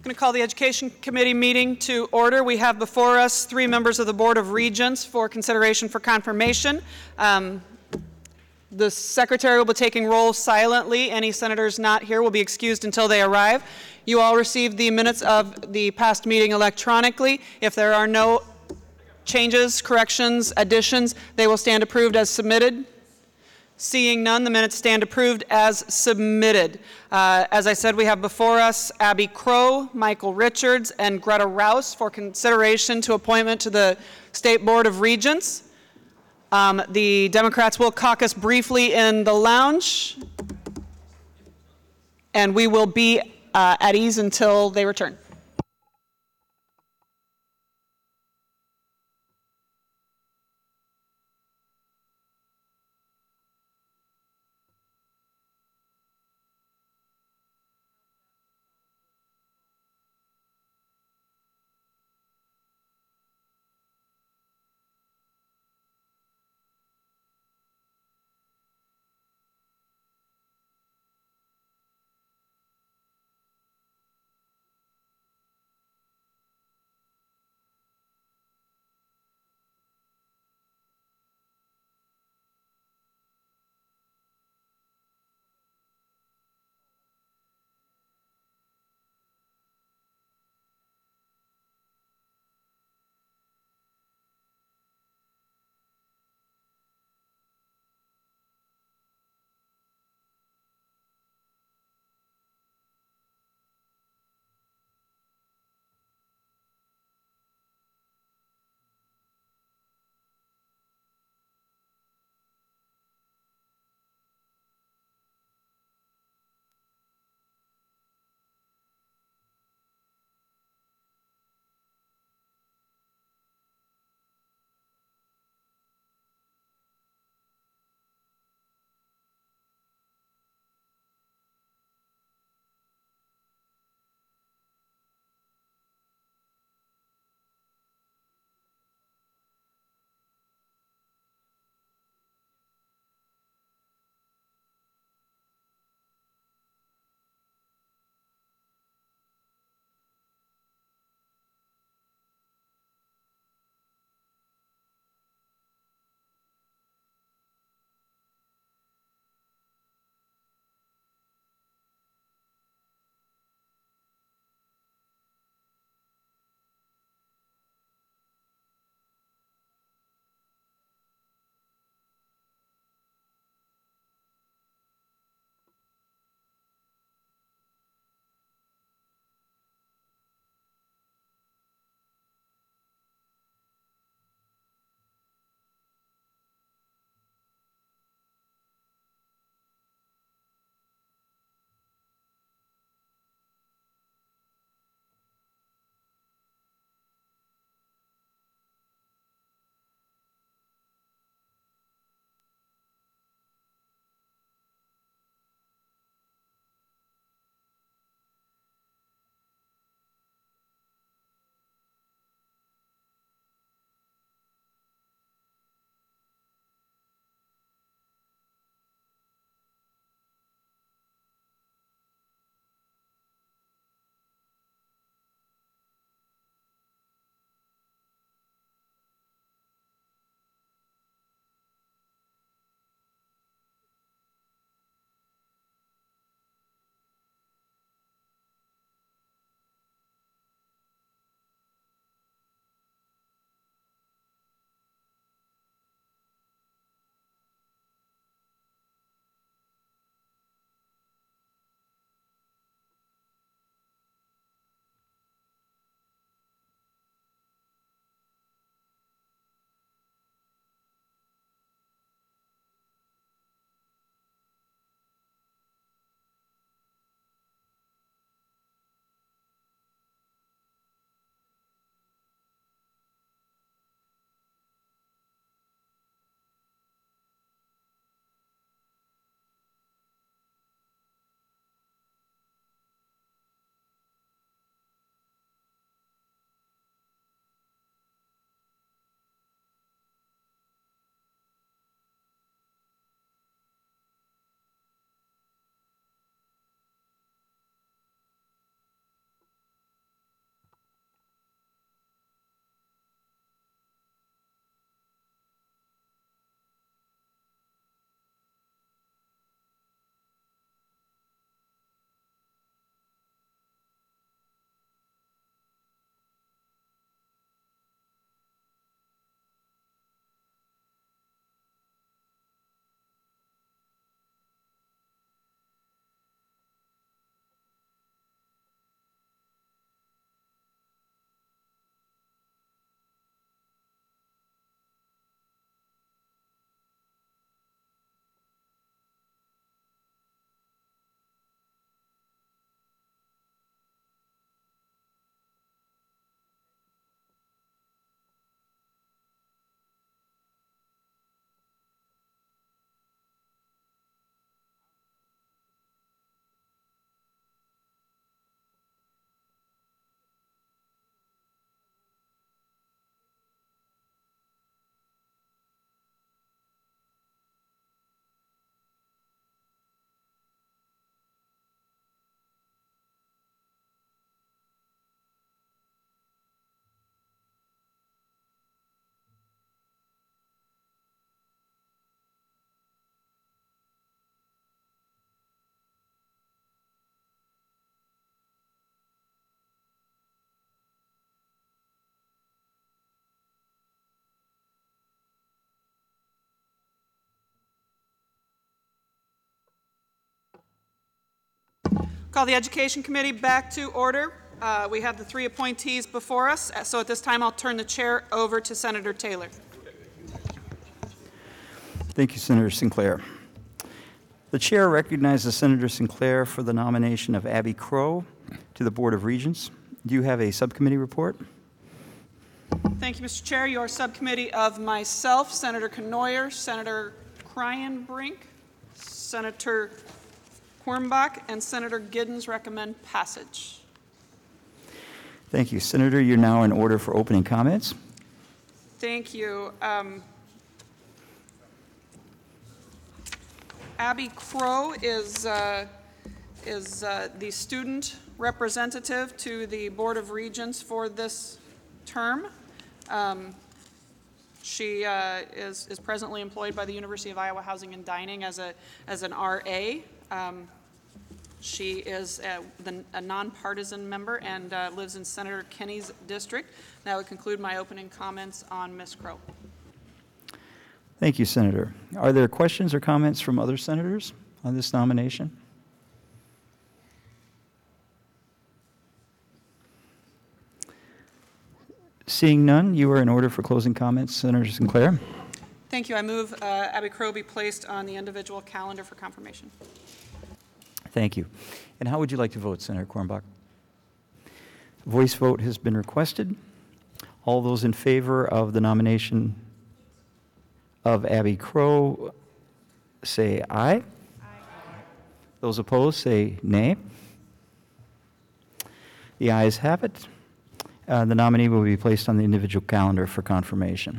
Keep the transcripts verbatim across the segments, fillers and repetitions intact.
Going to call the Education Committee meeting to order. We have before us three members of the Board of Regents for consideration for confirmation. Um, the Secretary will be taking roll silently. Any senators not here will be excused until they arrive. You all received the minutes of the past meeting electronically. If there are no changes, corrections, additions, they will stand approved as submitted. Seeing none, the minutes stand approved as submitted. Uh, as I said, we have before us Abby Crow, Michael Richards, and Greta Rouse for consideration to appointment to the State Board of Regents. Um, the Democrats will caucus briefly in the lounge, and we will be uh, at ease until they return. Call the Education Committee back to order. Uh, we have the three appointees before us, so at this time I'll turn the chair over to Senator Taylor. Thank you, Senator Sinclair. The chair recognizes Senator Sinclair for the nomination of Abby Crow to the Board of Regents. Do you have a subcommittee report? Thank you, Mister Chair. Your subcommittee of myself, Senator Knoyer, Senator Kryenbrink, Senator Quirmbach, and Senator Giddens recommend passage. Thank you. Senator, you're now in order for opening comments. Thank you. Um, Abby Crow is, uh, is uh, the student representative to the Board of Regents for this term. Um, she uh, is, is presently employed by the University of Iowa Housing and Dining as, a, as an R A. Um, she is a, the, a nonpartisan member and uh, lives in Senator Kenney's district. That would conclude my opening comments on Miz Crow. Thank you, Senator. Are there questions or comments from other senators on this nomination? Seeing none, you are in order for closing comments. Senator Sinclair. Thank you. I move uh, Abby Crow be placed on the individual calendar for confirmation. Thank you. And how would you like to vote, Senator Quirmbach? Voice vote has been requested. All those in favor of the nomination of Abby Crow say aye. Aye. Those opposed say nay. The ayes have it. Uh, the nominee will be placed on the individual calendar for confirmation.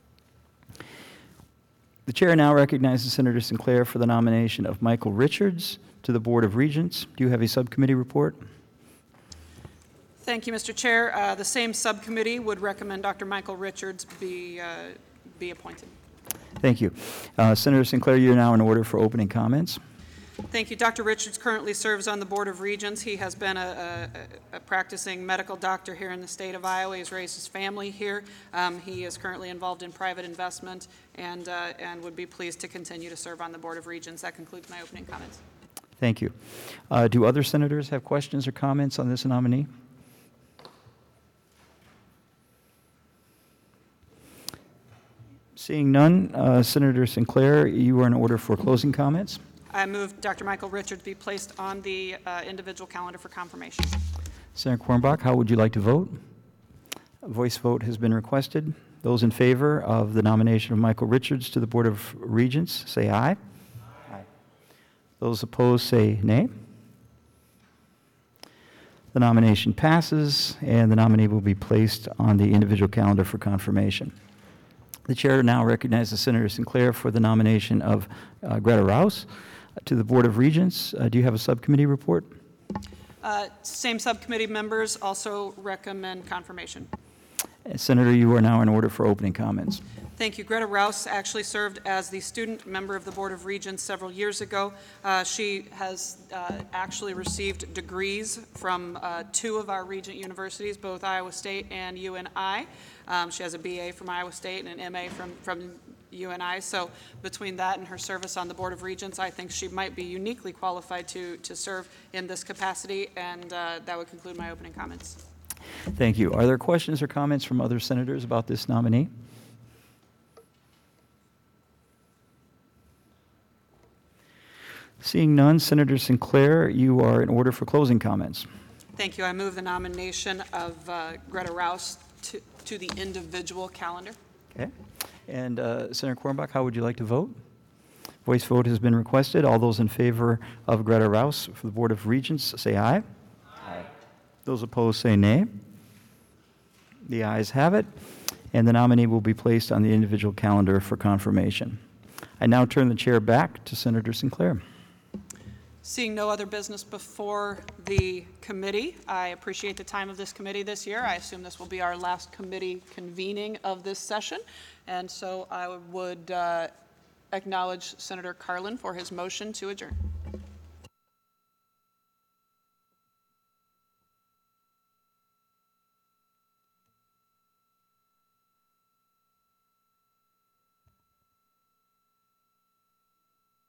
The chair now recognizes Senator Sinclair for the nomination of Michael Richards to the Board of Regents. Do you have a subcommittee report? Thank you, Mister Chair. Uh, the same subcommittee would recommend Doctor Michael Richards be, uh, be appointed. Thank you. Uh, Senator Sinclair, you're now in order for opening comments. Thank you. Doctor Richards currently serves on the Board of Regents. He has been a, a, a practicing medical doctor here in the state of Iowa. He's raised his family here. Um, he is currently involved in private investment and, uh, and would be pleased to continue to serve on the Board of Regents. That concludes my opening comments. Thank you. Uh, do other senators have questions or comments on this nominee? Seeing none, uh, Senator Sinclair, you are in order for closing comments. I move Doctor Michael Richards be placed on the uh, individual calendar for confirmation. Senator Quirmbach, how would you like to vote? A voice vote has been requested. Those in favor of the nomination of Michael Richards to the Board of Regents, say aye. Aye. Those opposed, say nay. The nomination passes, and the nominee will be placed on the individual calendar for confirmation. The chair now recognizes Senator Sinclair for the nomination of uh, Greta Rouse to the Board of Regents. Uh, do you have a subcommittee report? Uh, same subcommittee members also recommend confirmation. Uh, Senator, you are now in order for opening comments. Thank you. Greta Rouse actually served as the student member of the Board of Regents several years ago. Uh, she has uh, actually received degrees from uh, two of our Regent universities, both Iowa State and U N I. Um, she has a B A from Iowa State and an M A from, from U N I. So between that and her service on the Board of Regents, I think she might be uniquely qualified to, to serve in this capacity, and uh, that would conclude my opening comments. Thank you. Are there questions or comments from other senators about this nominee? Seeing none, Senator Sinclair, you are in order for closing comments. Thank you. I move the nomination of uh, Greta Rouse to, to the individual calendar. Okay. And uh, Senator Quirmbach, how would you like to vote? Voice vote has been requested. All those in favor of Greta Rouse for the Board of Regents, say aye. Aye. Those opposed, say nay. The ayes have it, and the nominee will be placed on the individual calendar for confirmation. I now turn the chair back to Senator Sinclair. Seeing no other business before the committee, I appreciate the time of this committee this year. I assume this will be our last committee convening of this session. And so I would uh, acknowledge Senator Carlin for his motion to adjourn.